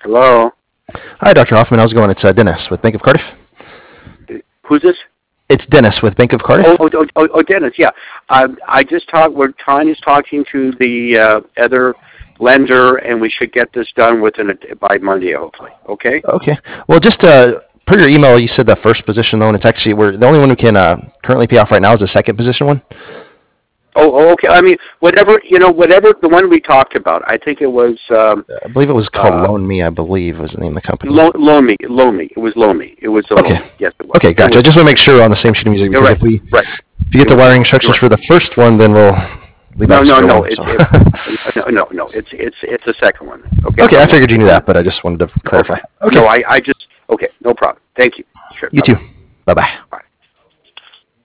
Hello. Hi, Dr. Hoffman. How's it going? It's Dennis with Bank of Cardiff. Who's this? It's Dennis with Bank of Cardiff. Dennis. Yeah. I just talked. Tanya's talking to the other lender, and we should get this done by Monday, hopefully. Okay. Okay. Well, just per your email, you said the first position loan. It's actually the only one we can currently pay off right now is the second position one. Okay. I mean, whatever the one we talked about. I think it was. I believe it was called Loan Me. I believe was the name of the company. Loan Me. It was Loan Me. It was. Okay. Loan Me. Yes, it was. Okay, gotcha. I just want to make sure we're on the same sheet of music because if you get the wiring instructions for the first one, then we'll. No. It's the second one. Okay, I figured you knew that, but I just wanted to clarify. Okay. No, I just. Okay, no problem. Thank you. Sure. You too. Bye-bye. Bye.